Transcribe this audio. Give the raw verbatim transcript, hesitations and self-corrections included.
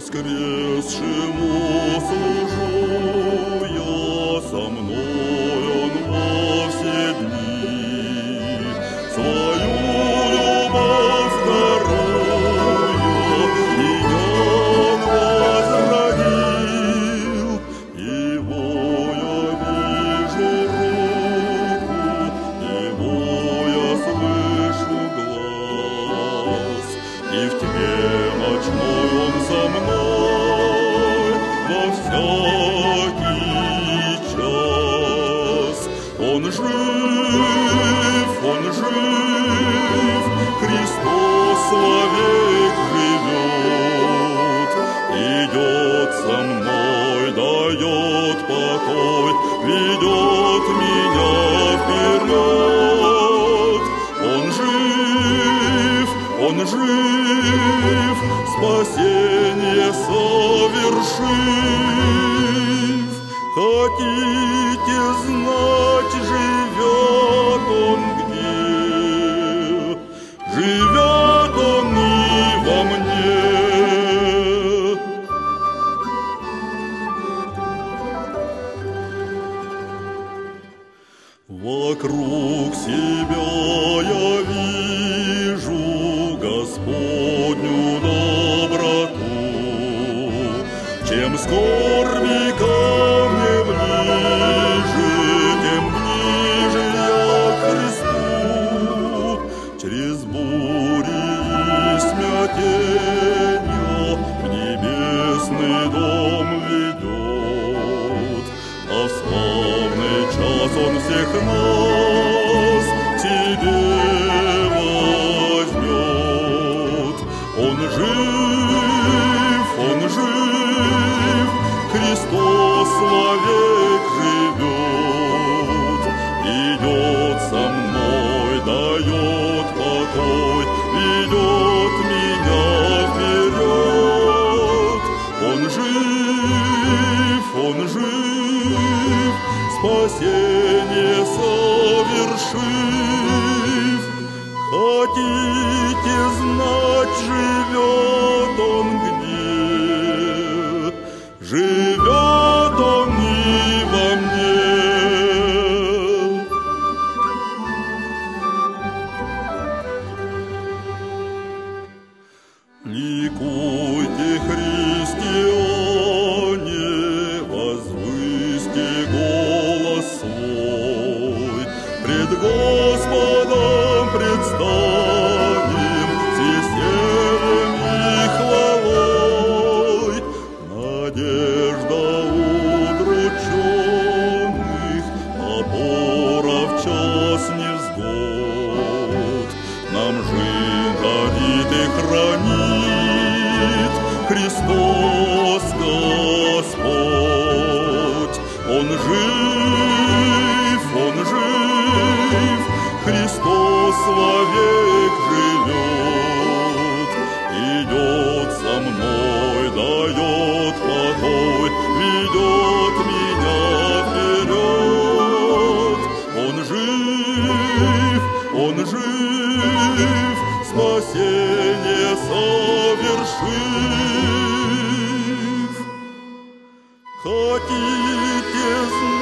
воскресшему служу я, со мной Он во все дни. Свою любовь даруя, меня Он возродил. Его я вижу руку, Его я слышу глаз, и в тьме ночной Он со мной во всякий час. Он жив, Он жив, Христос вовек живет. Идет со мной, дает покой, ведет меня вперед. Он жив, Он жив, спасение совершив. Хотите знать, живет Он где? Живет Он и во мне. Вокруг себя я вижу Господню доброту. Чем скорби ко мне ближе, тем ближе я к Христу. Через бури и смятенья в небесный дом ведет, а в славный час Он всех нас к себе возьмет. Он жив, Он жив, Христос вовек живет. Идет со мной, дает покой, ведет меня вперед. Он жив, Он жив, спасение совершив. Хотите знать, живет Он где? Живет Он и во мне. Ликуйте, христиане, возвысьте голос свой, пред Господом предстанем с весельем и хвалой. Надежда удрученных, опора в час невзгод. Нам жизнь дарит и хранит Христос Господь. Он жив, Он жив, Христос вовек живет. Идет со мной, дает покой, ведет меня вперед. Он жив, Он жив, спасение совершив. Хотите знать,